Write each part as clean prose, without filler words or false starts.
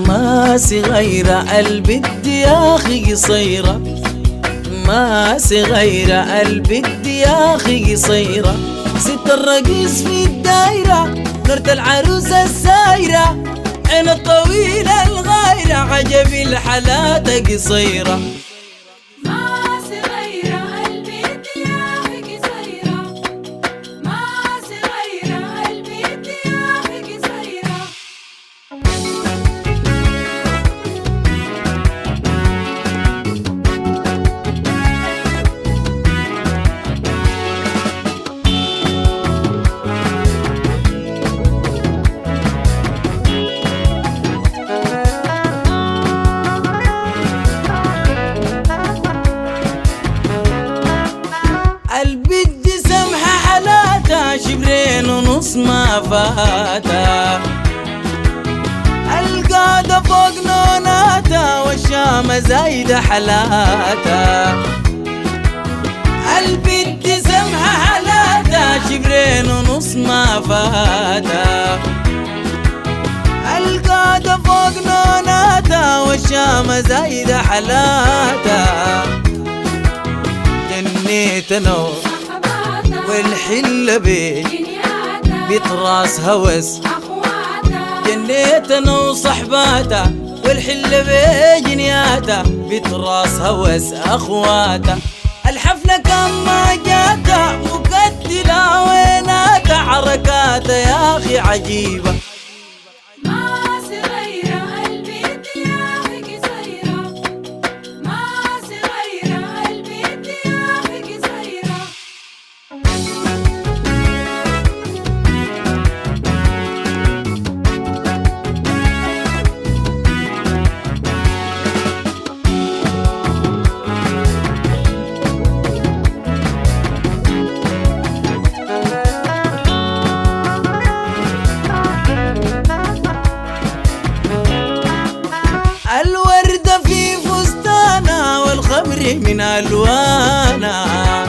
ما صغيرة قلبي بدي يا أخي قصيرة، ما صغيرة قلبي بدي يا أخي قصيرة. ست الرقيص في الدايرة، نورة العروسة السايرة، عين الطويلة الغايرة، عجبي الحالات قصيرة. البنت سمحة حالاتها شبرين ونص ما فاتها، القادة فوق نوناتها والشامة زايدة حالاتها. البنت سمحة حالاتها شبرين ونص ما فاتها، القادة فوق نوناتها والشامة زايدة حالاتها. جنيت انا والحلة بيت راس هوس، جنيت انا وصحباتها والحلة بجنياتها بيت راس هوس اخواتها. الحفلة كان ما جاتها مقتلة ويناتها، حركاتها يا اخي عجيبة. الوردة في فستانها والخمر من ألوانها،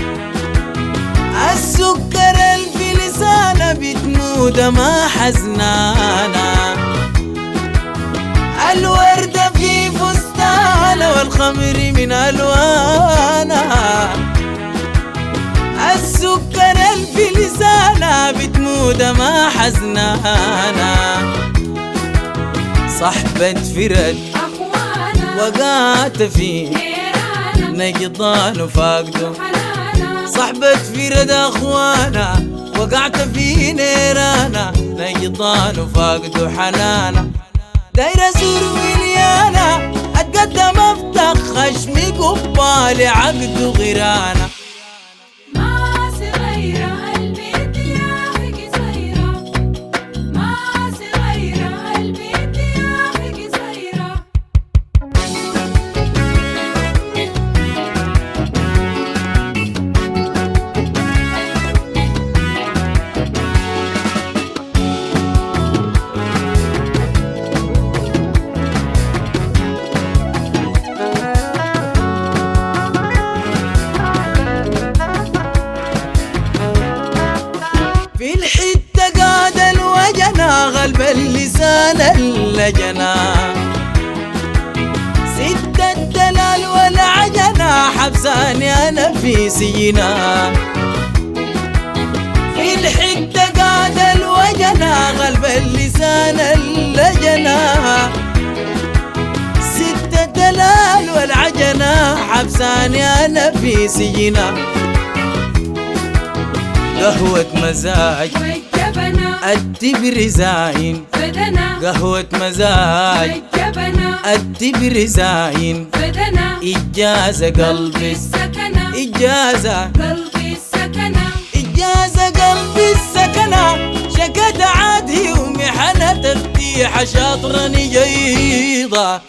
السكر في لسانها بتمودة ما حزنانا. الوردة في فستانها والخمر من ألوانها، السكر في لسانها بتمودة ما حزنانا. صحبة فرد وقعت في نقضان وفاقده، صحبة فرد أخوانا وقعت في نيرانا، نقضان وفاقده حنانا. دايرة زور مليانة أتقدم أفتح خشمي قبالي عقد غيرانا. في الحتة قاد الوجنا غلب اللسان اللجنا، ست الدلال والعجنا حبساني أنا في سينا. في الحتة قاد الوجنا غلب اللسان اللجنا، ست الدلال والعجنا حبساني أنا في سينا. قهوة مزاج التبر زاين، قهوة مزاج التبر زاين، إجازة قلبي السكنة، إجازة قلبي السكنة، إجازة قلبي السكنة. شكت عادي ومحنة تفتيح شاطرني جيضة.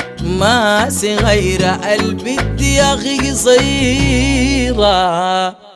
ما صغيرة قلبي بدي يا أخي قصيرة.